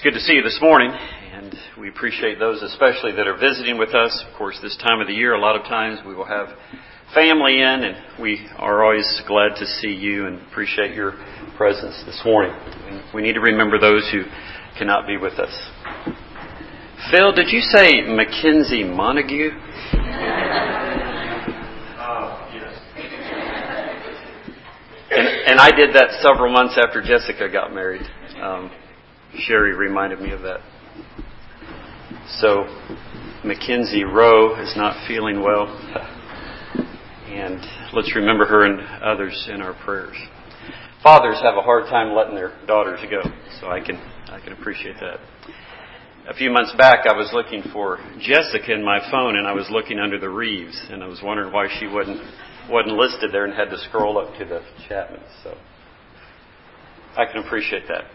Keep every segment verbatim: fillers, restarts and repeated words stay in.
good to see you this morning, and we appreciate those especially that are visiting with us. Of course, this time of the year, a lot of times we will have family in, and we are always glad to see you and appreciate your presence this morning. We need to remember those who cannot be with us. Phil, did you say Mackenzie Montague? Uh, yes. And, and I did that several months after Jessica got married. Um, Sherry reminded me of that. So, Mackenzie Rowe is not feeling well. And let's remember her and others in our prayers. Fathers have a hard time letting their daughters go, so I can I can appreciate that. A few months back, I was looking for Jessica in my phone, and I was looking under the Reeves, and I was wondering why she wasn't wasn't listed there, and had to scroll up to the Chapmans. So I can appreciate that.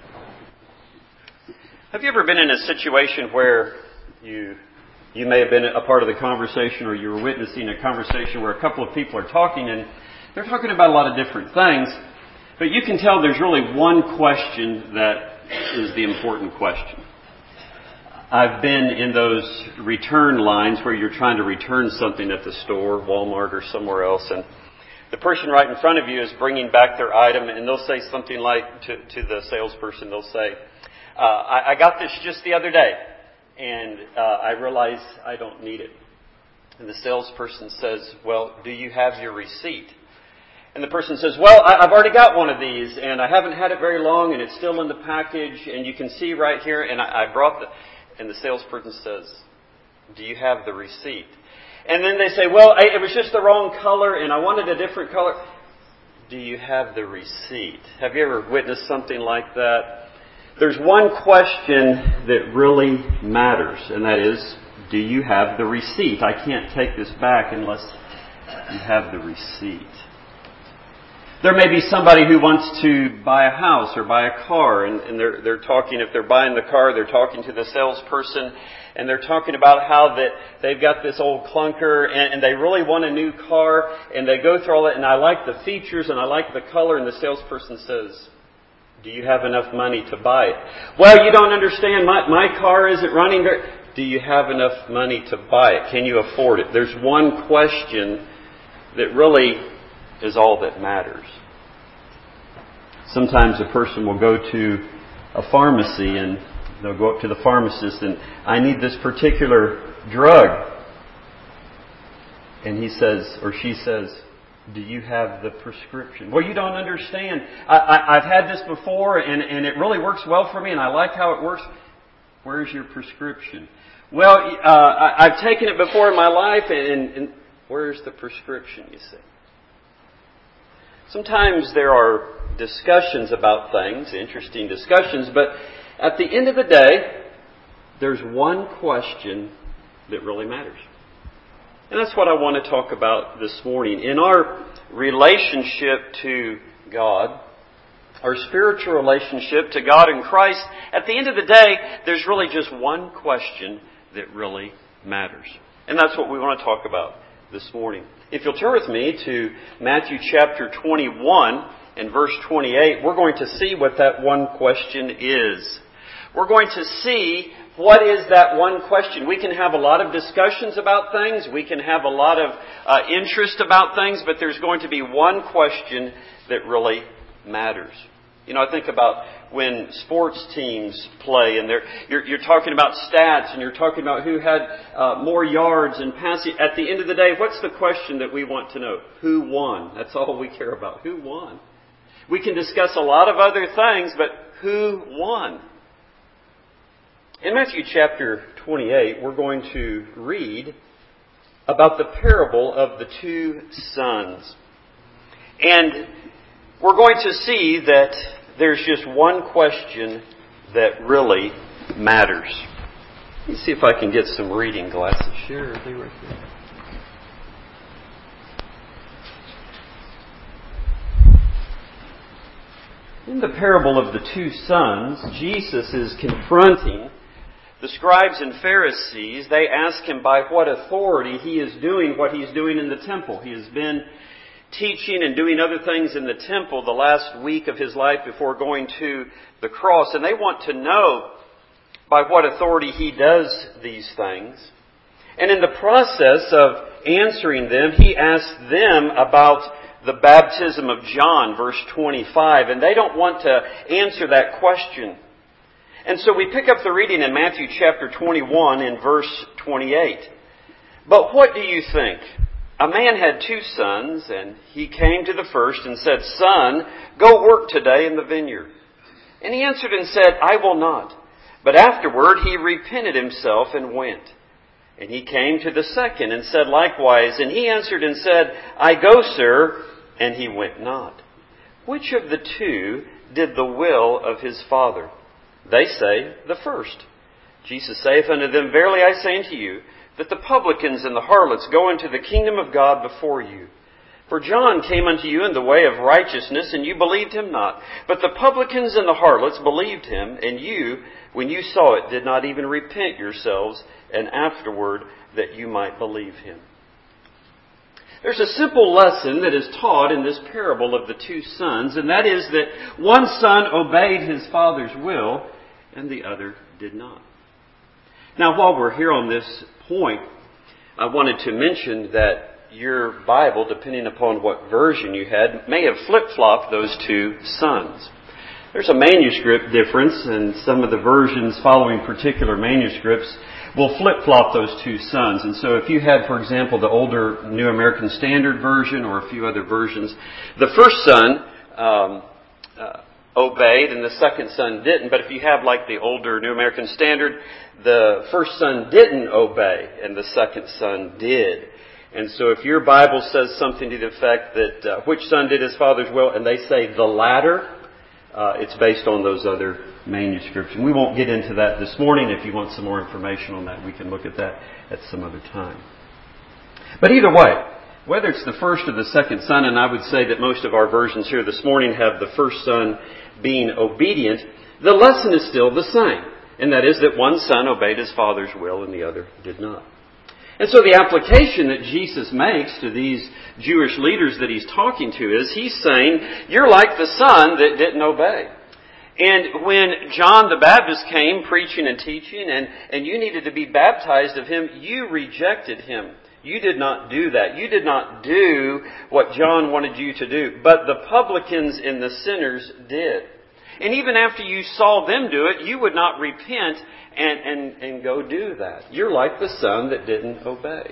Have you ever been in a situation where you you may have been a part of the conversation, or you were witnessing a conversation where a couple of people are talking, and they're talking about a lot of different things, but you can tell there's really one question that is the important question. I've been in those return lines where you're trying to return something at the store, Walmart or somewhere else, and the person right in front of you is bringing back their item, and they'll say something like to, to the salesperson, they'll say, uh, I, I got this just the other day, and uh, I realize I don't need it. And the salesperson says, well, do you have your receipt? And the person says, well, I, I've already got one of these, and I haven't had it very long, and it's still in the package, and you can see right here, and I, I brought the... And the salesperson says, do you have the receipt? And then they say, well, I, it was just the wrong color, and I wanted a different color. Do you have the receipt? Have you ever witnessed something like that? There's one question that really matters, and that is, do you have the receipt? I can't take this back unless you have the receipt. There may be somebody who wants to buy a house or buy a car, and, and they're, they're talking, if they're buying the car, they're talking to the salesperson, and they're talking about how that they've got this old clunker, and, and they really want a new car, and they go through all that, and I like the features, and I like the color, and the salesperson says, do you have enough money to buy it? Well, you don't understand, my, my car isn't running very... Do you have enough money to buy it? Can you afford it? There's one question that really is all that matters. Sometimes a person will go to a pharmacy and they'll go up to the pharmacist and I need this particular drug. And he says, or she says, do you have the prescription? Well, you don't understand. I, I, I've had this before and, and it really works well for me and I like how it works. Where's your prescription? Well, uh, I, I've taken it before in my life and, and where's the prescription, you see? Sometimes there are discussions about things, interesting discussions, but at the end of the day, there's one question that really matters. And that's what I want to talk about this morning. In our relationship to God, our spiritual relationship to God and Christ, at the end of the day, there's really just one question that really matters. And that's what we want to talk about this morning. If you'll turn with me to Matthew chapter twenty-one and verse twenty-eight, we're going to see what that one question is. We're going to see what is that one question. We can have a lot of discussions about things. We can have a lot of uh, interest about things, but there's going to be one question that really matters. You know, I think about when sports teams play and they're, you're, you're talking about stats and you're talking about who had uh, more yards and passing. At the end of the day, what's the question that we want to know? Who won? That's all we care about. Who won? We can discuss a lot of other things, but who won? In Matthew chapter twenty-eight, we're going to read about the parable of the two sons. And we're going to see that there's just one question that really matters. Let me see if I can get some reading glasses. Sure, are they right there? In the parable of the two sons, Jesus is confronting the scribes and Pharisees. They ask him by what authority he is doing what he's doing in the temple. He has been teaching and doing other things in the temple the last week of his life before going to the cross. And they want to know by what authority He does these things. And in the process of answering them, He asks them about the baptism of John, verse twenty-five, and they don't want to answer that question. And so we pick up the reading in Matthew chapter twenty-one in verse twenty-eight. But what do you think? A man had two sons, and he came to the first and said, Son, go work today in the vineyard. And he answered and said, I will not. But afterward he repented himself and went. And he came to the second and said likewise. And he answered and said, I go, sir. And he went not. Which of the two did the will of his father? They say, the first. Jesus saith unto them, Verily I say unto you, that the publicans and the harlots go into the kingdom of God before you. For John came unto you in the way of righteousness, and you believed him not. But the publicans and the harlots believed him, and you, when you saw it, did not even repent yourselves, and afterward that you might believe him. There's a simple lesson that is taught in this parable of the two sons, and that is that one son obeyed his father's will, and the other did not. Now, while we're here on this point, I wanted to mention that your Bible, depending upon what version you had, may have flip-flopped those two sons. There's a manuscript difference, and some of the versions following particular manuscripts will flip-flop those two sons. And so if you had, for example, the older New American Standard Version or a few other versions, the first son um, uh, obeyed and the second son didn't. But if you have like the older New American Standard, the first son didn't obey and the second son did. And so if your Bible says something to the effect that uh, which son did his father's will, and they say the latter, uh, it's based on those other manuscripts. And we won't get into that this morning. If you want some more information on that, we can look at that at some other time. But either way, whether it's the first or the second son, and I would say that most of our versions here this morning have the first son being obedient, the lesson is still the same. And that is that one son obeyed his father's will and the other did not. And so the application that Jesus makes to these Jewish leaders that he's talking to is he's saying, you're like the son that didn't obey. And when John the Baptist came preaching and teaching and, and you needed to be baptized of him, you rejected him. You did not do that. You did not do what John wanted you to do. But the publicans and the sinners did. And even after you saw them do it, you would not repent and, and, and go do that. You're like the son that didn't obey.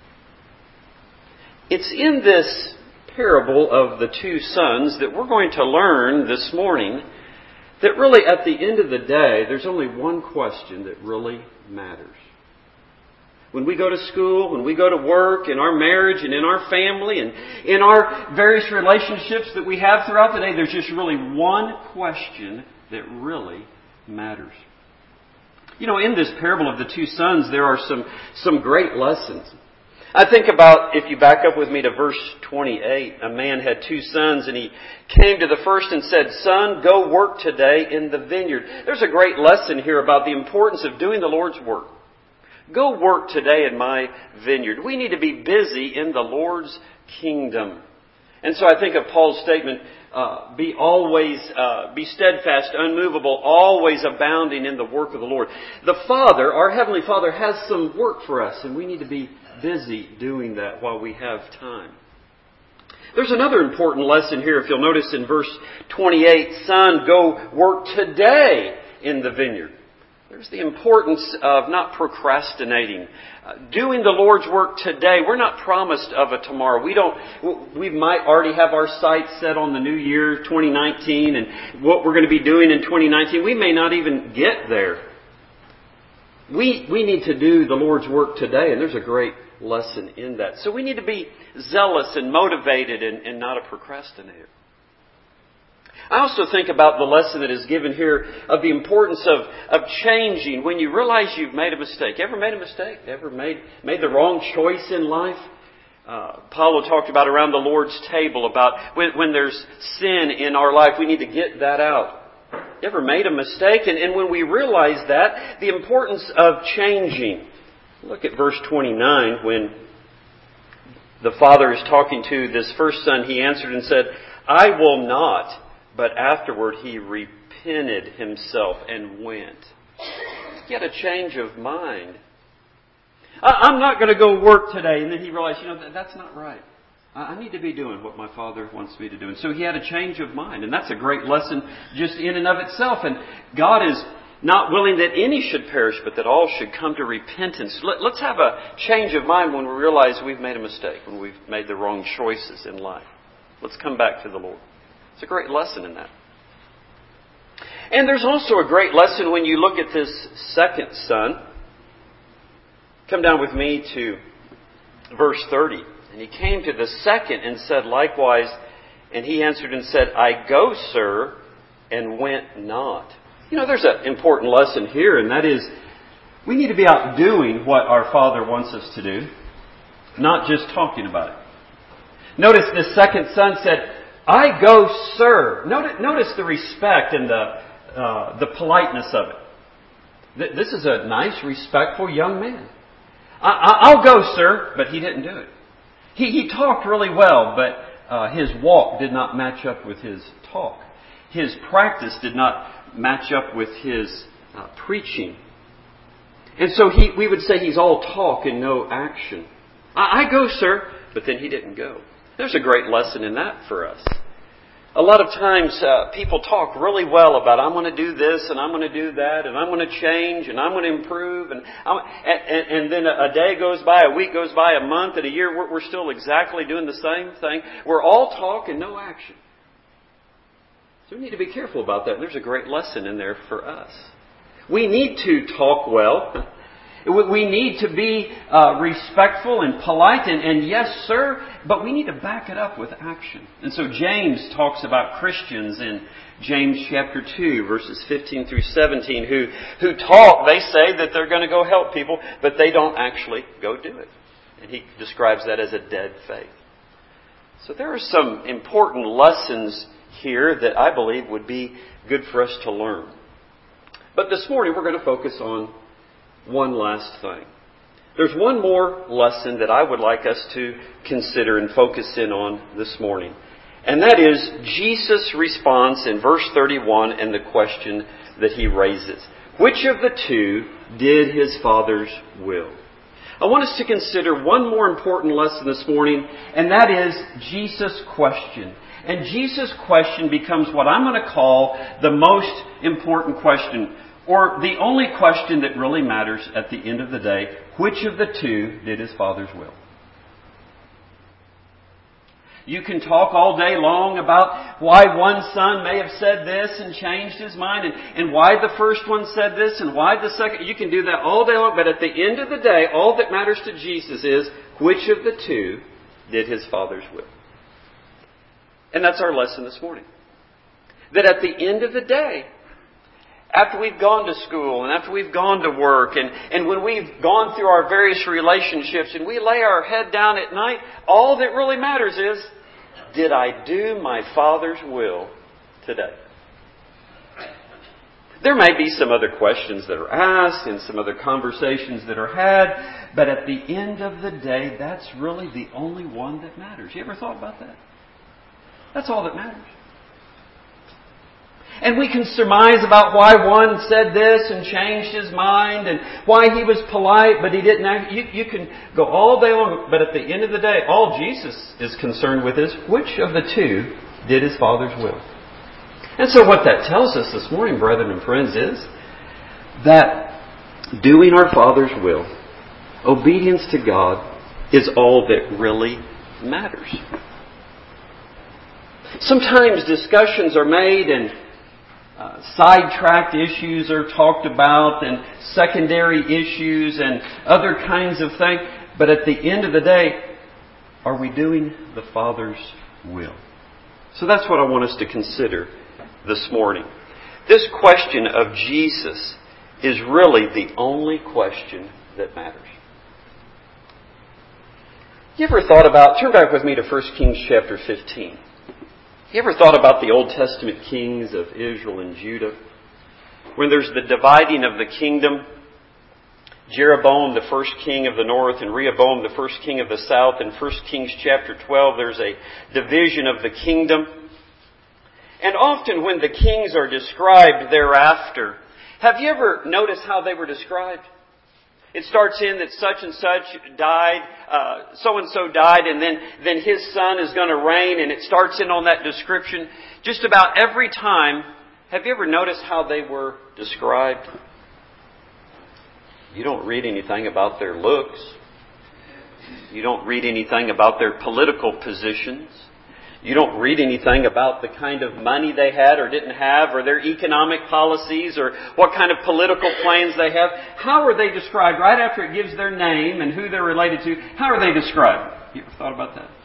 It's in this parable of the two sons that we're going to learn this morning that really at the end of the day, there's only one question that really matters. When we go to school, when we go to work, in our marriage and in our family and in our various relationships that we have throughout the day, there's just really one question that really matters. You know, in this parable of the two sons, there are some, some great lessons. I think about, if you back up with me to verse twenty-eight, a man had two sons and he came to the first and said, Son, go work today in the vineyard. There's a great lesson here about the importance of doing the Lord's work. Go work today in my vineyard. We need to be busy in the Lord's kingdom. And so I think of Paul's statement, uh, be always, uh, be steadfast, unmovable, always abounding in the work of the Lord. The Father, our Heavenly Father, has some work for us, and we need to be busy doing that while we have time. There's another important lesson here, if you'll notice in verse twenty-eight, Son, go work today in the vineyard. There's the importance of not procrastinating. Uh, doing the Lord's work today. We're not promised of a tomorrow. We don't, we might already have our sights set on the new year, twenty nineteen, and what we're going to be doing in twenty nineteen. We may not even get there. We, we need to do the Lord's work today, and there's a great lesson in that. So we need to be zealous and motivated and, and not a procrastinator. I also think about the lesson that is given here of the importance of, of changing when you realize you've made a mistake. Ever made a mistake? Ever made, made the wrong choice in life? Uh, Paulo talked about around the Lord's table about when, when there's sin in our life, we need to get that out. Ever made a mistake? And, and when we realize that, the importance of changing. Look at verse twenty-nine when the father is talking to this first son. He answered and said, I will not. But afterward he repented himself and went. He had a change of mind. I'm not going to go work today. And then he realized, you know, that, that's not right. I need to be doing what my Father wants me to do. And so he had a change of mind. And that's a great lesson just in and of itself. And God is not willing that any should perish, but that all should come to repentance. Let, let's have a change of mind when we realize we've made a mistake, when we've made the wrong choices in life. Let's come back to the Lord. It's a great lesson in that. And there's also a great lesson when you look at this second son. Come down with me to verse thirty. And he came to the second and said likewise, and he answered and said, I go, sir, and went not. You know, there's an important lesson here, and that is we need to be out doing what our Father wants us to do, not just talking about it. Notice this second son said, I go, sir. Notice, notice the respect and the, uh, the politeness of it. This is a nice, respectful young man. I, I, I'll go, sir, but he didn't do it. He, he talked really well, but uh, his walk did not match up with his talk. His practice did not match up with his uh, preaching. And so he, we would say he's all talk and no action. I, I go, sir, but then he didn't go. There's a great lesson in that for us. A lot of times uh, people talk really well about, I'm going to do this and I'm going to do that and I'm going to change and I'm going to improve. And, I'm, and, and then a day goes by, a week goes by, a month and a year, we're, we're still exactly doing the same thing. We're all talk and no action. So we need to be careful about that. And there's a great lesson in there for us. We need to talk well. We need to be uh, respectful and polite and, and yes, sir, but we need to back it up with action. And so James talks about Christians in James chapter two, verses fifteen through seventeen, who, who talk, they say that they're going to go help people, but they don't actually go do it. And he describes that as a dead faith. So there are some important lessons here that I believe would be good for us to learn. But this morning we're going to focus on one last thing. There's one more lesson that I would like us to consider and focus in on this morning. And that is Jesus' response in verse thirty-one and the question that he raises. Which of the two did his Father's will? I want us to consider one more important lesson this morning, and that is Jesus' question. And Jesus' question becomes what I'm going to call the most important question, or the only question that really matters at the end of the day. Which of the two did his Father's will? You can talk all day long about why one son may have said this and changed his mind, and, and why the first one said this and why the second. You can do that all day long, but at the end of the day, all that matters to Jesus is which of the two did his Father's will. And that's our lesson this morning. That at the end of the day, after we've gone to school and after we've gone to work and, and when we've gone through our various relationships and we lay our head down at night, all that really matters is, did I do my Father's will today? There may be some other questions that are asked and some other conversations that are had, but at the end of the day, that's really the only one that matters. You ever thought about that? That's all that matters. And we can surmise about why one said this and changed his mind and why he was polite but he didn't act. You, you can go all day long, but at the end of the day, all Jesus is concerned with is which of the two did his Father's will. And so what that tells us this morning, brethren and friends, is that doing our Father's will, obedience to God, is all that really matters. Sometimes discussions are made and uh, sidetracked issues are talked about and secondary issues and other kinds of things. But at the end of the day, are we doing the Father's will? So that's what I want us to consider this morning. This question of Jesus is really the only question that matters. You ever thought about, turn back with me to First Kings chapter fifteen. You ever thought about the Old Testament kings of Israel and Judah? When there's the dividing of the kingdom, Jeroboam, the first king of the north, and Rehoboam, the first king of the south. In First Kings chapter twelve, there's a division of the kingdom. And often when the kings are described thereafter, Have you ever noticed how they were described? It starts in that such and such died, uh, so-and-so died, and then, then his son is going to reign, and it starts in on that description. Just about every time, have you ever noticed how they were described? You don't read anything about their looks. You don't read anything about their political positions. You don't read anything about the kind of money they had or didn't have, or their economic policies, or what kind of political plans they have. How are they described? Right after it gives their name and who they're related to, how are they described? You ever thought about that?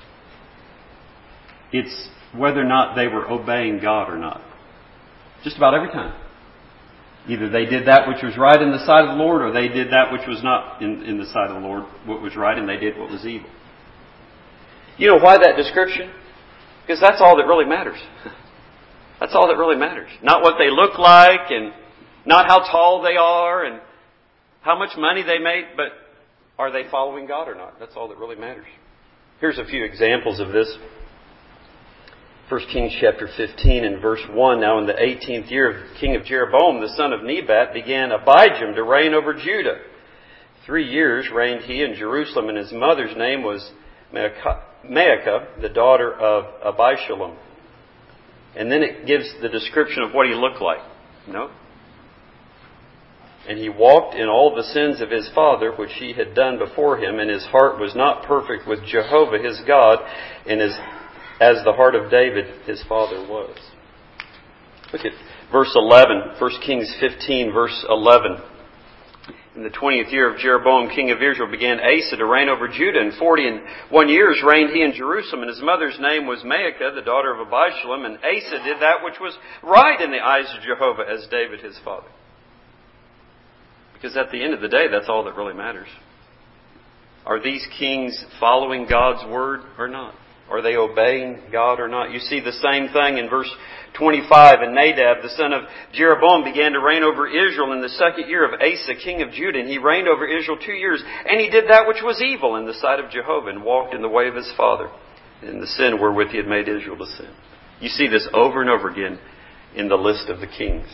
It's whether or not they were obeying God or not. Just about every time. Either they did that which was right in the sight of the Lord, or they did that which was not in, in the sight of the Lord, what was right, and they did what was evil. You know why that description? Because that's all that really matters. That's all that really matters. Not what they look like, and not how tall they are, and how much money they make, but are they following God or not? That's all that really matters. Here's a few examples of this. First Kings chapter fifteen and verse one. Now in the eighteenth year of King of Jeroboam, the son of Nebat, began Abijam to reign over Judah. Three years reigned he in Jerusalem, and his mother's name was Maacah, the daughter of Abishalom. And then it gives the description of what he looked like. No? And he walked in all the sins of his father, which he had done before him, and his heart was not perfect with Jehovah his God, and his as the heart of David, his father, was. Look at verse eleven, First Kings fifteen, verse eleven. In the twentieth year of Jeroboam, king of Israel, began Asa to reign over Judah. And forty and one years reigned he in Jerusalem. And his mother's name was Maacah, the daughter of Abishalom. And Asa did that which was right in the eyes of Jehovah, as David his father. Because at the end of the day, that's all that really matters. Are these kings following God's word or not? Are they obeying God or not? You see the same thing in verse twenty-five. And Nadab, the son of Jeroboam, began to reign over Israel in the second year of Asa, king of Judah. And he reigned over Israel two years. And he did that which was evil in the sight of Jehovah, and walked in the way of his father, in the sin wherewith he had made Israel to sin. You see this over and over again in the list of the kings.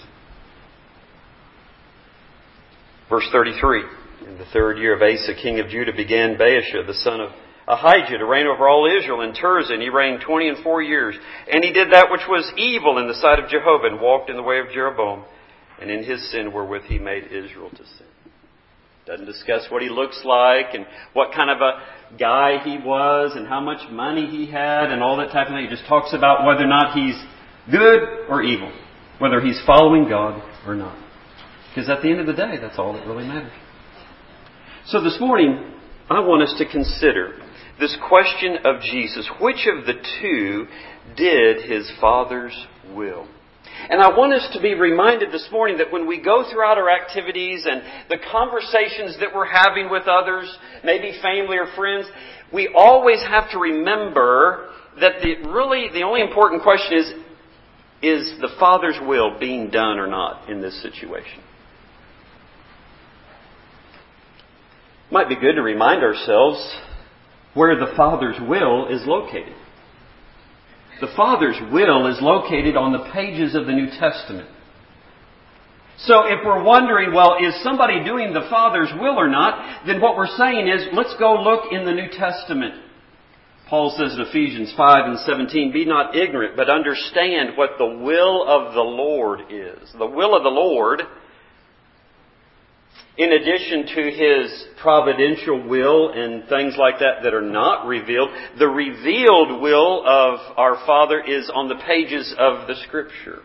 Verse thirty-three. In the third year of Asa, king of Judah, began Baasha, the son of Ahijah, to reign over all Israel. In Tirzah, and he reigned twenty and four years. And he did that which was evil in the sight of Jehovah, and walked in the way of Jeroboam, and in his sin wherewith he made Israel to sin. Doesn't discuss what he looks like, and what kind of a guy he was, and how much money he had, and all that type of thing. He just talks about whether or not he's good or evil. Whether he's following God or not. Because at the end of the day, that's all that really matters. So this morning, I want us to consider this question of Jesus. Which of the two did his Father's will? And I want us to be reminded this morning that when we go throughout our activities and the conversations that we're having with others, maybe family or friends, we always have to remember that the really the only important question is, is the Father's will being done or not in this situation? Might be good to remind ourselves where the Father's will is located. The Father's will is located on the pages of the New Testament. So if we're wondering, well, is somebody doing the Father's will or not, then what we're saying is, let's go look in the New Testament. Paul says in Ephesians five and seventeen, be not ignorant, but understand what the will of the Lord is. The will of the Lord, in addition to His providential will and things like that that are not revealed, the revealed will of our Father is on the pages of the Scripture.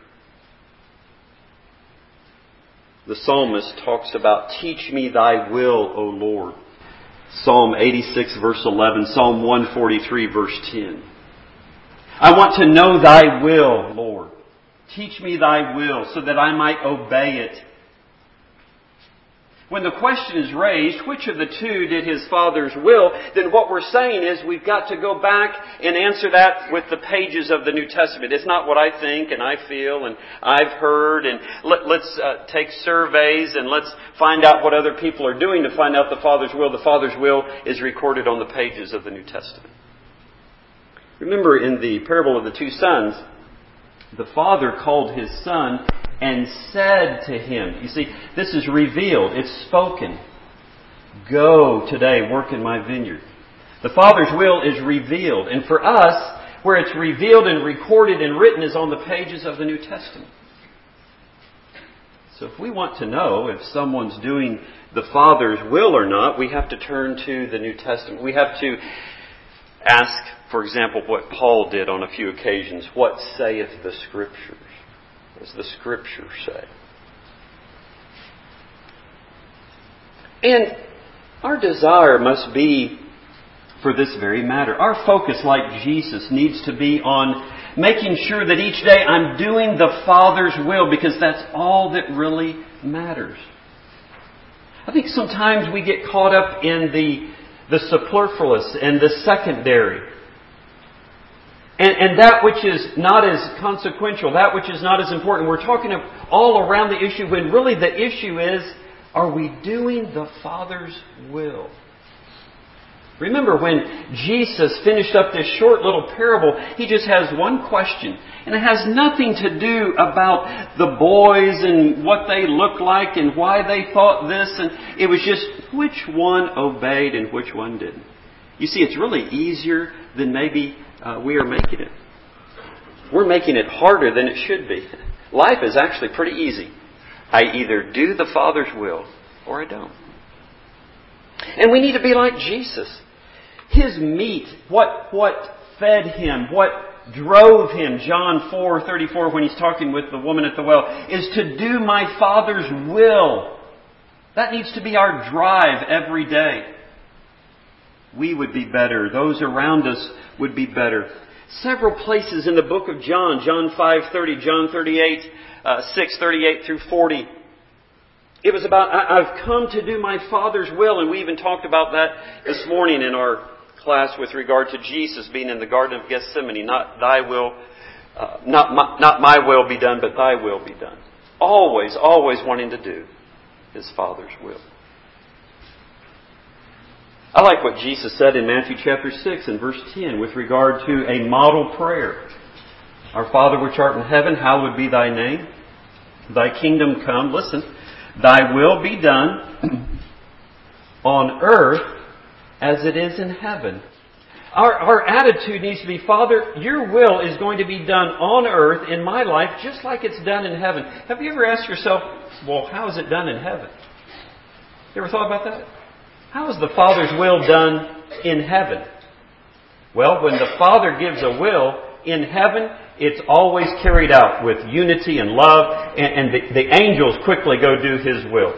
The psalmist talks about, teach me thy will, O Lord. Psalm eighty-six verse eleven, Psalm one forty-three verse ten. I want to know thy will, Lord. Teach me thy will so that I might obey it. When the question is raised, which of the two did his Father's will, then what we're saying is we've got to go back and answer that with the pages of the New Testament. It's not what I think and I feel and I've heard, and let, let's uh, take surveys and let's find out what other people are doing to find out the Father's will. The Father's will is recorded on the pages of the New Testament. Remember in the parable of the two sons, the Father called His Son and said to him. You see, this is revealed. It's spoken. Go today, work in my vineyard. The Father's will is revealed. And for us, where it's revealed and recorded and written is on the pages of the New Testament. So if we want to know if someone's doing the Father's will or not, we have to turn to the New Testament. We have to ask, for example, what Paul did on a few occasions. What saith the Scriptures? What does the Scripture say? And our desire must be for this very matter. Our focus, like Jesus, needs to be on making sure that each day I'm doing the Father's will, because that's all that really matters. I think sometimes we get caught up in the, the superfluous and the secondary. And, and that which is not as consequential, that which is not as important. We're talking all around the issue when really the issue is, are we doing the Father's will? Remember when Jesus finished up this short little parable, He just has one question. And it has nothing to do about the boys and what they looked like and why they thought this. And it was just which one obeyed and which one didn't. You see, it's really easier than maybe uh, we are making it. We're making it harder than it should be. Life is actually pretty easy. I either do the Father's will or I don't. And we need to be like Jesus. His meat, what what fed Him, what drove Him, John four thirty-four, when He's talking with the woman at the well, is to do my Father's will. That needs to be our drive every day. We would be better. Those around us would be better. Several places in the book of John, John five thirty, John thirty-eight, uh, six thirty-eight through forty. It was about, I've come to do my Father's will, and we even talked about that this morning in our class with regard to Jesus being in the Garden of Gethsemane. Not thy will, uh, not my, not my will be done, but thy will be done. Always, always wanting to do His Father's will. I like what Jesus said in Matthew chapter six and verse ten with regard to a model prayer. Our Father which art in heaven, hallowed be thy name. Thy kingdom come. Listen. Thy will be done on earth as it is in heaven. Our, our attitude needs to be, Father, your will is going to be done on earth in my life just like it's done in heaven. Have you ever asked yourself, well, how is it done in heaven? You ever thought about that? How is the Father's will done in heaven? Well, when the Father gives a will in heaven, it's always carried out with unity and love, and, and the, the angels quickly go do His will.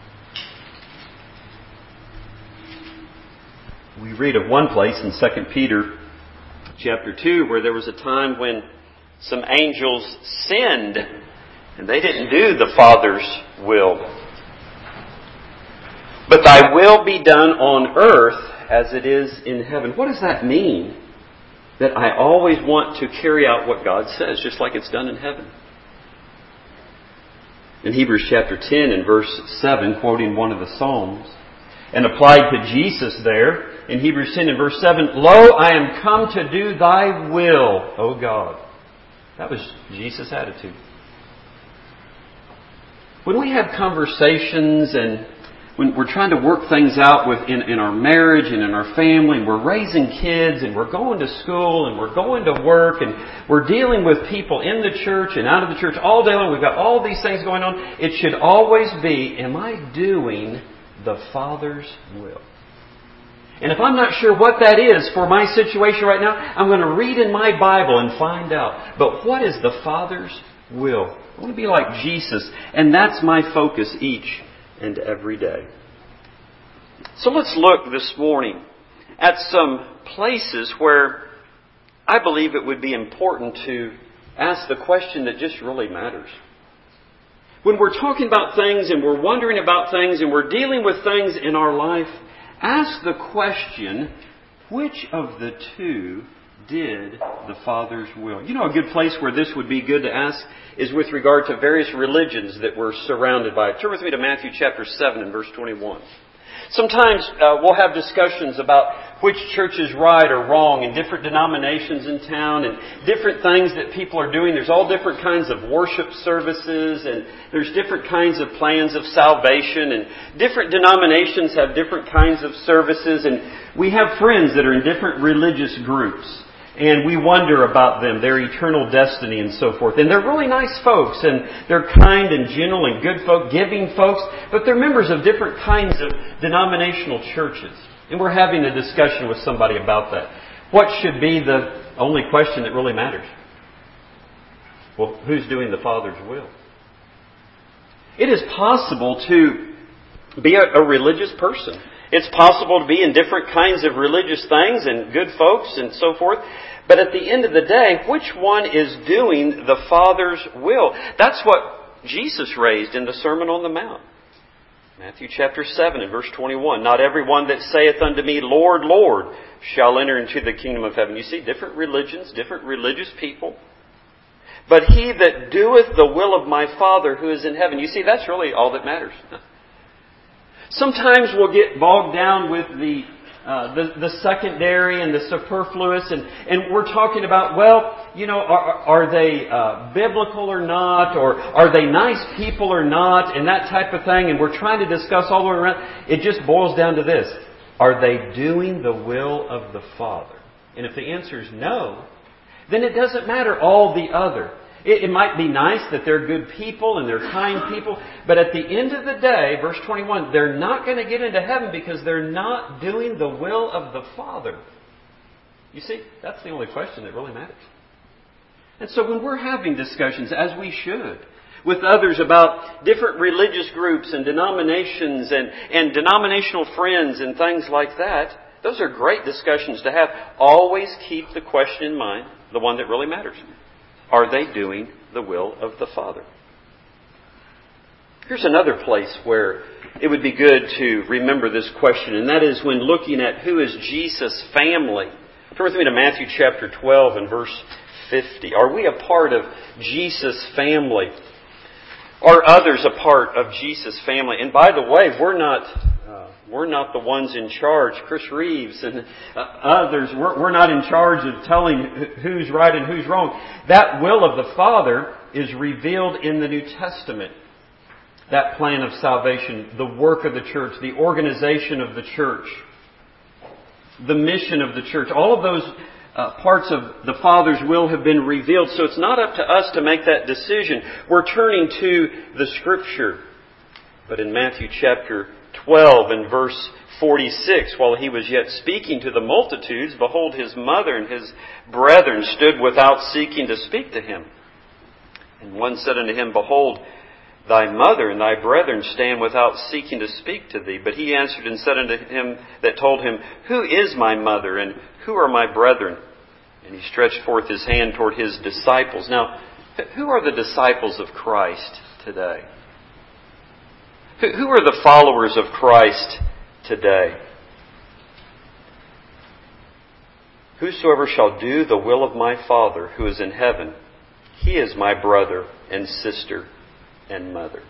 We read of one place in Second Peter chapter two where there was a time when some angels sinned and they didn't do the Father's will. But thy will be done on earth as it is in heaven. What does that mean? That I always want to carry out what God says, just like it's done in heaven. In Hebrews chapter ten and verse seven, quoting one of the Psalms, and applied to Jesus there, in Hebrews ten and verse seven, Lo, I am come to do thy will, O God. That was Jesus' attitude. When we have conversations and when we're trying to work things out with in, in our marriage and in our family, and we're raising kids and we're going to school and we're going to work and we're dealing with people in the church and out of the church all day long, we've got all these things going on, it should always be, am I doing the Father's will? And if I'm not sure what that is for my situation right now, I'm going to read in my Bible and find out. But what is the Father's will? I want to be like Jesus, and that's my focus each and every day. So let's look this morning at some places where I believe it would be important to ask the question that just really matters. When we're talking about things and we're wondering about things and we're dealing with things in our life, ask the question, which of the two did the Father's will? You know, a good place where this would be good to ask is with regard to various religions that we're surrounded by. Turn with me to Matthew chapter seven and verse twenty-one. Sometimes uh, we'll have discussions about which church is right or wrong, and different denominations in town, and different things that people are doing. There's all different kinds of worship services, and there's different kinds of plans of salvation, and different denominations have different kinds of services, and we have friends that are in different religious groups, and we wonder about them, their eternal destiny and so forth. And they're really nice folks, and they're kind and gentle and good folk, giving folks, but they're members of different kinds of denominational churches. And we're having a discussion with somebody about that. What should be the only question that really matters? Well, who's doing the Father's will? It is possible to be a, a religious person. It's possible to be in different kinds of religious things and good folks and so forth. But at the end of the day, which one is doing the Father's will? That's what Jesus raised in the Sermon on the Mount. Matthew chapter seven and verse twenty-one. Not everyone that saith unto me, Lord, Lord, shall enter into the kingdom of heaven. You see, different religions, different religious people. But he that doeth the will of my Father who is in heaven. You see, that's really all that matters. Sometimes we'll get bogged down with the uh, the, the secondary and the superfluous, and, and we're talking about, well, you know, are, are they uh, biblical or not, or are they nice people or not, and that type of thing, and we're trying to discuss all the way around. It just boils down to this. Are they doing the will of the Father? And if the answer is no, then it doesn't matter all the other. It, it might be nice that they're good people and they're kind people, but at the end of the day, verse twenty-one, they're not going to get into heaven because they're not doing the will of the Father. You see, that's the only question that really matters. And so when we're having discussions, as we should, with others about different religious groups and denominations and, and denominational friends and things like that, those are great discussions to have. Always keep the question in mind, the one that really matters. Are they doing the will of the Father? Here's another place where it would be good to remember this question, and that is when looking at who is Jesus' family. Turn with me to Matthew chapter twelve and verse fifty. Are we a part of Jesus' family? Are others a part of Jesus' family? And by the way, we're not uh, we're not the ones in charge. Chris Reeves and uh, others, we're, we're not in charge of telling who's right and who's wrong. That will of the Father is revealed in the New Testament. That plan of salvation, the work of the church, the organization of the church, the mission of the church, all of those Uh, parts of the Father's will have been revealed. So it's not up to us to make that decision. We're turning to the Scripture. But in Matthew chapter twelve and verse forty-six, while he was yet speaking to the multitudes, behold, his mother and his brethren stood without seeking to speak to him. And one said unto him, Behold, thy mother and thy brethren stand without seeking to speak to thee. But he answered and said unto him that told him, Who is my mother, and who are my brethren? And he stretched forth his hand toward his disciples. Now, who are the disciples of Christ today? Who are the followers of Christ today? Whosoever shall do the will of my Father who is in heaven, he is my brother and sister and mother.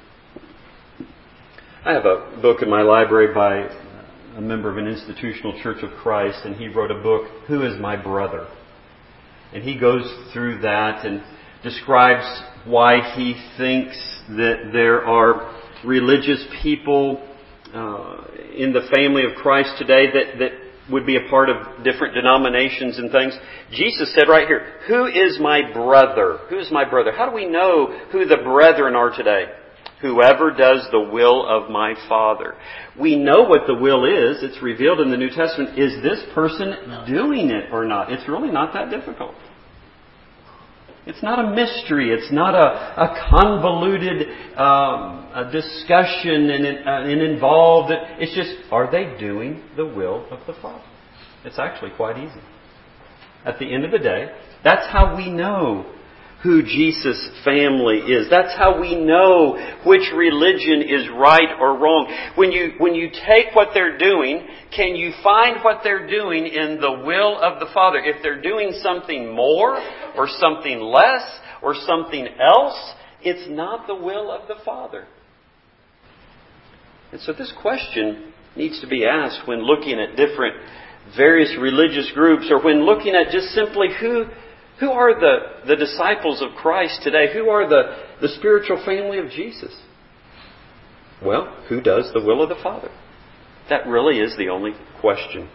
I have a book in my library by a member of an institutional Church of Christ, and he wrote a book, Who is My Brother? And he goes through that and describes why he thinks that there are religious people uh, in the family of Christ today that, that would be a part of different denominations and things. Jesus said right here, Who is my brother? Who is my brother? How do we know who the brethren are today? Whoever does the will of my Father. We know what the will is. It's revealed in the New Testament. Is this person doing it or not? It's really not that difficult. It's not a mystery. It's not a, a convoluted um, a discussion and, uh, and involved. It's just, are they doing the will of the Father? It's actually quite easy. At the end of the day, that's how we know who Jesus' family is. That's how we know which religion is right or wrong. When you when you take what they're doing, can you find what they're doing in the will of the Father? If they're doing something more or something less or something else, it's not the will of the Father. And so this question needs to be asked when looking at different various religious groups, or when looking at just simply who who are the, the disciples of Christ today, who are the, the spiritual family of Jesus? Well, who does the will of the Father? That really is the only question.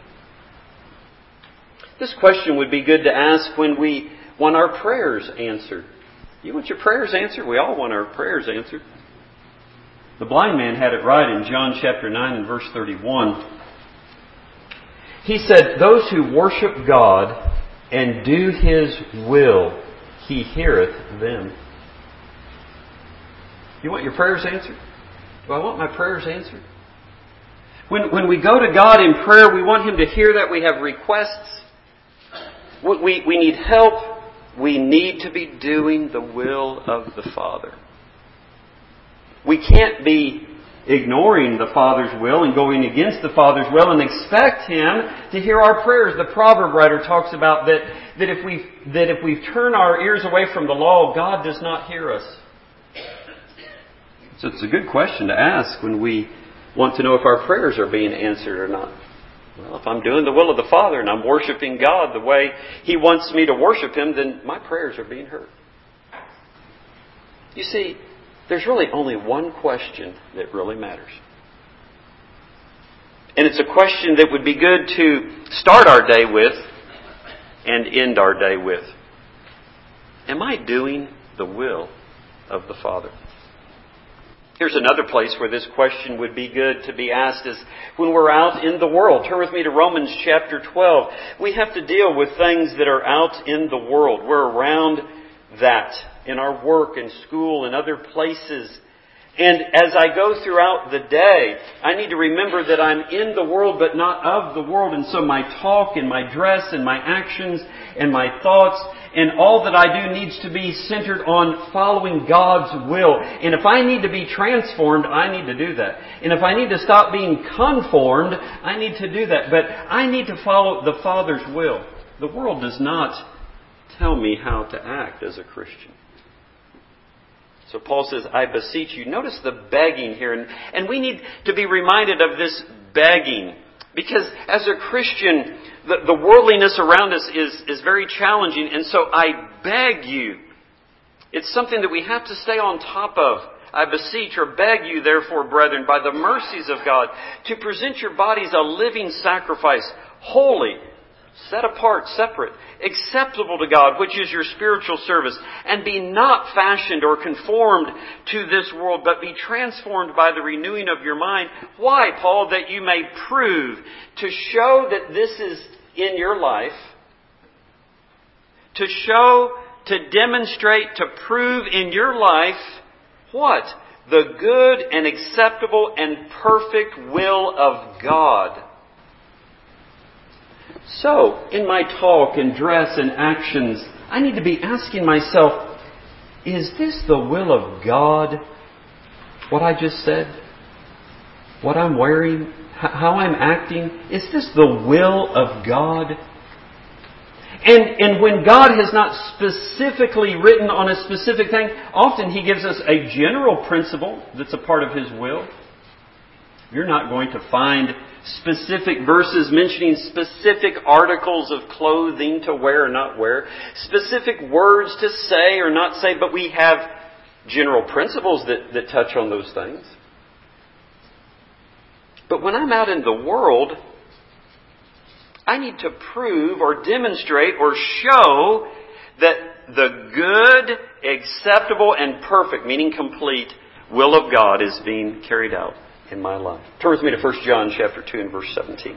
This question would be good to ask when we want our prayers answered. You want your prayers answered? We all want our prayers answered. The blind man had it right in John chapter nine and verse thirty-one. He said, "Those who worship God and do His will, He heareth them." You want your prayers answered? Do I want my prayers answered? When, when we go to God in prayer, we want Him to hear that. We have requests. We, we need help. We need to be doing the will of the Father. We can't be ignoring the Father's will and going against the Father's will and expect Him to hear our prayers. The proverb writer talks about that, that if we that if we turn our ears away from the law, God does not hear us. So it's a good question to ask when we want to know if our prayers are being answered or not. Well, if I'm doing the will of the Father and I'm worshiping God the way He wants me to worship Him, then my prayers are being heard. You see, there's really only one question that really matters. And it's a question that would be good to start our day with and end our day with. Am I doing the will of the Father? Here's another place where this question would be good to be asked is when we're out in the world. Turn with me to Romans chapter twelve. We have to deal with things that are out in the world. We're around that in our work and school and other places. And as I go throughout the day, I need to remember that I'm in the world but not of the world. And so my talk and my dress and my actions and my thoughts and all that I do needs to be centered on following God's will. And if I need to be transformed, I need to do that. And if I need to stop being conformed, I need to do that. But I need to follow the Father's will. The world does not tell me how to act as a Christian. So Paul says, I beseech you. Notice the begging here. And, and we need to be reminded of this begging. Because as a Christian, the, the worldliness around us is, is very challenging. And so I beg you. It's something that we have to stay on top of. I beseech or beg you, therefore, brethren, by the mercies of God, to present your bodies a living sacrifice, holy, set apart, separate, acceptable to God, which is your spiritual service. And be not fashioned or conformed to this world, but be transformed by the renewing of your mind. Why, Paul? That you may prove, to show that this is in your life, to show, to demonstrate, to prove in your life, what? The good and acceptable and perfect will of God. So, in my talk and dress and actions, I need to be asking myself, is this the will of God? What I just said? What I'm wearing? How I'm acting? Is this the will of God? And, and when God has not specifically written on a specific thing, often He gives us a general principle that's a part of His will. You're not going to find specific verses mentioning specific articles of clothing to wear or not wear, specific words to say or not say, but we have general principles that, that touch on those things. But when I'm out in the world, I need to prove or demonstrate or show that the good, acceptable, and perfect, meaning complete, will of God is being carried out in my life. Turn with me to First John chapter two and verse seventeen.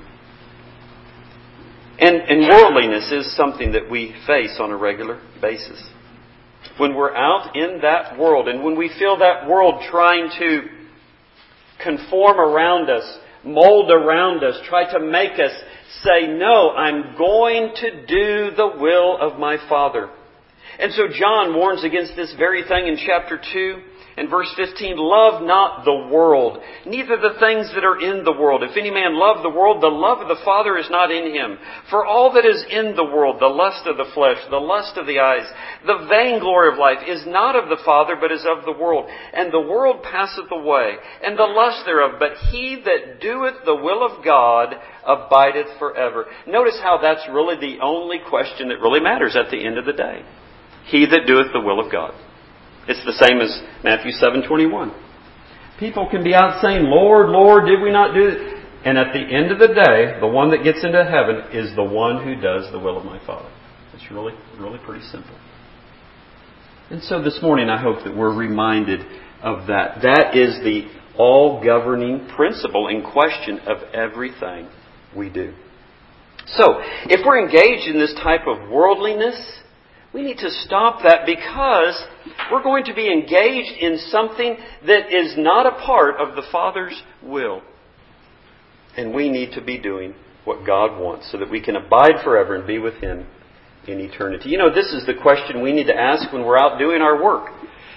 And, and worldliness is something that we face on a regular basis. When we're out in that world and when we feel that world trying to conform around us, mold around us, try to make us say, no, I'm going to do the will of my Father. And so John warns against this very thing in chapter two. And verse fifteen, love not the world, neither the things that are in the world. If any man love the world, the love of the Father is not in him. For all that is in the world, the lust of the flesh, the lust of the eyes, the vainglory of life, is not of the Father, but is of the world. And the world passeth away, and the lust thereof. But he that doeth the will of God abideth forever. Notice how that's really the only question that really matters at the end of the day. He that doeth the will of God. It's the same as Matthew seven twenty-one. People can be out saying, Lord, Lord, did we not do it? And at the end of the day, the one that gets into heaven is the one who does the will of my Father. It's really, really pretty simple. And so this morning I hope that we're reminded of that. That is the all-governing principle in question of everything we do. So, if we're engaged in this type of worldliness, we need to stop that, because we're going to be engaged in something that is not a part of the Father's will. And we need to be doing what God wants so that we can abide forever and be with Him in eternity. You know, this is the question we need to ask when we're out doing our work.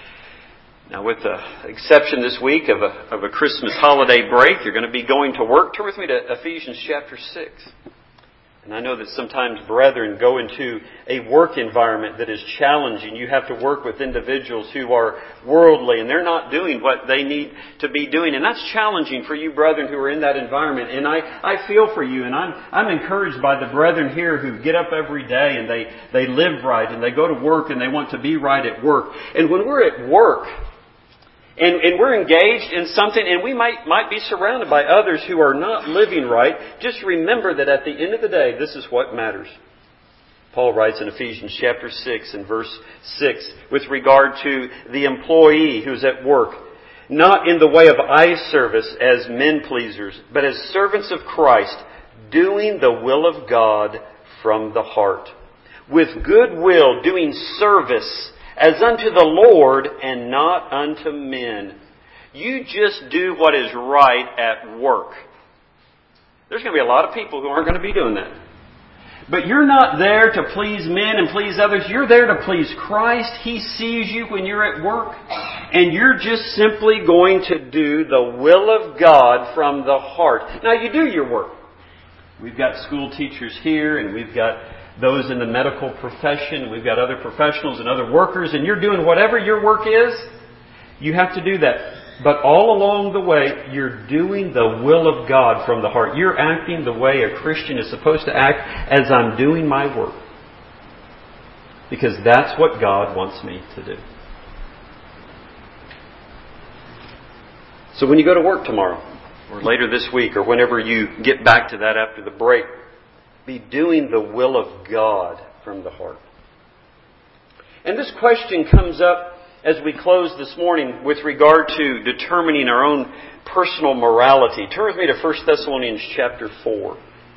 Now, with the exception this week of a, of a Christmas holiday break, you're going to be going to work. Turn with me to Ephesians chapter six. And I know that sometimes brethren go into a work environment that is challenging. You have to work with individuals who are worldly and they're not doing what they need to be doing. And that's challenging for you brethren who are in that environment. And I, I feel for you, and I'm, I'm encouraged by the brethren here who get up every day and they, they live right and they go to work and they want to be right at work. And when we're at work, And, and we're engaged in something, and we might, might be surrounded by others who are not living right, just remember that at the end of the day, this is what matters. Paul writes in Ephesians chapter six and verse six, with regard to the employee who's at work, not in the way of eye service as men pleasers, but as servants of Christ, doing the will of God from the heart, with good will, doing service as unto the Lord and not unto men. You just do what is right at work. There's going to be a lot of people who aren't going to be doing that. But you're not there to please men and please others. You're there to please Christ. He sees you when you're at work. And you're just simply going to do the will of God from the heart. Now, you do your work. We've got school teachers here, and we've got those in the medical profession. We've got other professionals and other workers, and you're doing whatever your work is. You have to do that. But all along the way, you're doing the will of God from the heart. You're acting the way a Christian is supposed to act as I'm doing my work. Because that's what God wants me to do. So when you go to work tomorrow, or later this week, or whenever you get back to that after the break, be doing the will of God from the heart. And this question comes up as we close this morning with regard to determining our own personal morality. Turn with me to First Thessalonians chapter four.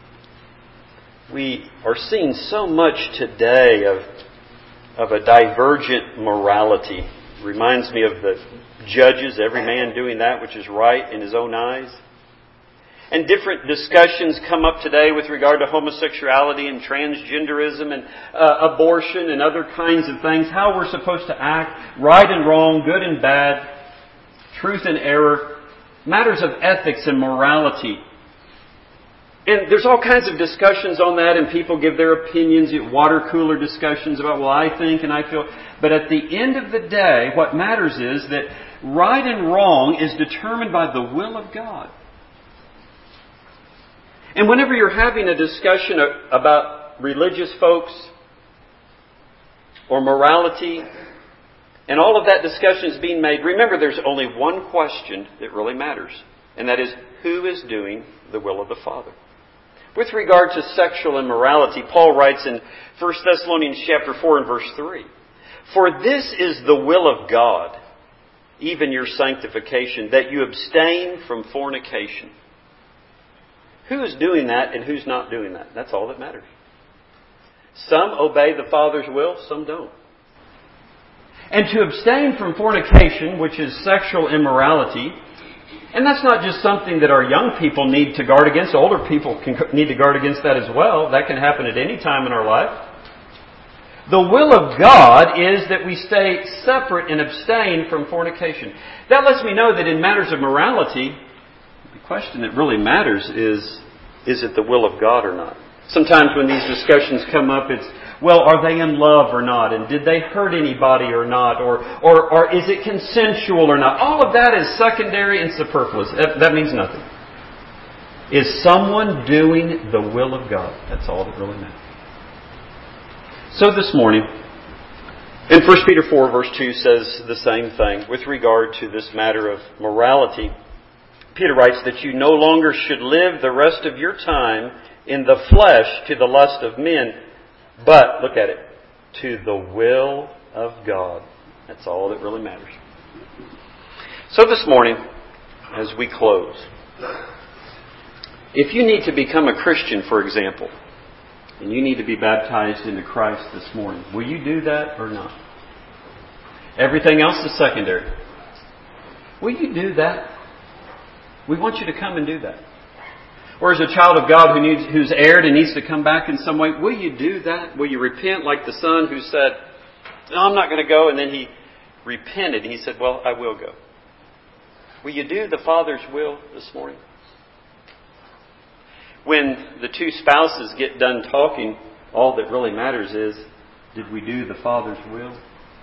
We are seeing so much today of, of a divergent morality. It reminds me of the judges, every man doing that which is right in his own eyes. And different discussions come up today with regard to homosexuality and transgenderism and uh, abortion and other kinds of things. How we're supposed to act, right and wrong, good and bad, truth and error, matters of ethics and morality. And there's all kinds of discussions on that, and people give their opinions, water cooler discussions about, well, I think and I feel. But at the end of the day, what matters is that right and wrong is determined by the will of God. And whenever you're having a discussion about religious folks or morality, and all of that discussion is being made, remember there's only one question that really matters. And that is, who is doing the will of the Father? With regard to sexual immorality, Paul writes in First Thessalonians chapter four and verse three, for this is the will of God, even your sanctification, that you abstain from fornication. Who is doing that and who's not doing that? That's all that matters. Some obey the Father's will, some don't. And to abstain from fornication, which is sexual immorality, and that's not just something that our young people need to guard against. Older people can need to guard against that as well. That can happen at any time in our life. The will of God is that we stay separate and abstain from fornication. That lets me know that in matters of morality, the question that really matters is, is it the will of God or not? Sometimes when these discussions come up, it's, well, are they in love or not? And did they hurt anybody or not? Or, or, or is it consensual or not? All of that is secondary and superfluous. That, that means nothing. Is someone doing the will of God? That's all that really matters. So this morning, and First Peter four verse two says the same thing with regard to this matter of morality. Peter writes that you no longer should live the rest of your time in the flesh to the lust of men, but, look at it, to the will of God. That's all that really matters. So this morning, as we close, if you need to become a Christian, for example, and you need to be baptized into Christ this morning, will you do that or not? Everything else is secondary. Will you do that? We want you to come and do that. Or as a child of God who needs, who's erred and needs to come back in some way, will you do that? Will you repent like the son who said, no, I'm not going to go, and then he repented and he said, well, I will go. Will you do the Father's will this morning? When the two spouses get done talking, all that really matters is, did we do the Father's will?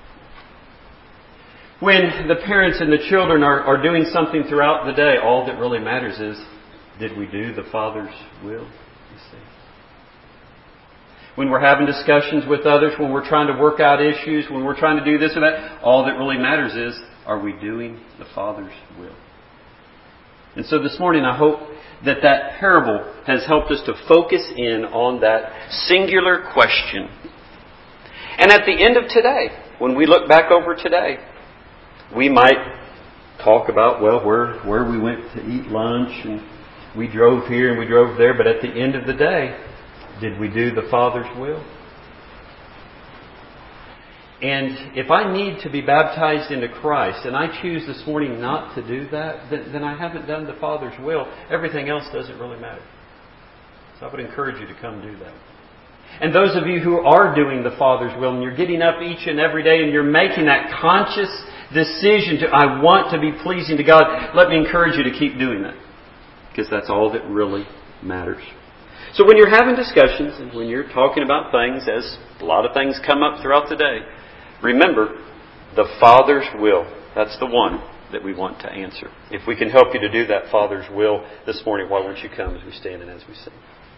When the parents and the children are, are doing something throughout the day, all that really matters is, did we do the Father's will? You see. When we're having discussions with others, when we're trying to work out issues, when we're trying to do this or that, all that really matters is, are we doing the Father's will? And so this morning I hope that that parable has helped us to focus in on that singular question. And at the end of today, when we look back over today, we might talk about, well, where, where we went to eat lunch and we drove here and we drove there. But at the end of the day, did we do the Father's will? And if I need to be baptized into Christ and I choose this morning not to do that, then, then I haven't done the Father's will. Everything else doesn't really matter. So I would encourage you to come do that. And those of you who are doing the Father's will and you're getting up each and every day and you're making that conscious decision to, I want to be pleasing to God, let me encourage you to keep doing that. Because that's all that really matters. So when you're having discussions and when you're talking about things, as a lot of things come up throughout the day, remember, the Father's will. That's the one that we want to answer. If we can help you to do that Father's will this morning, why won't you come as we stand and as we sing?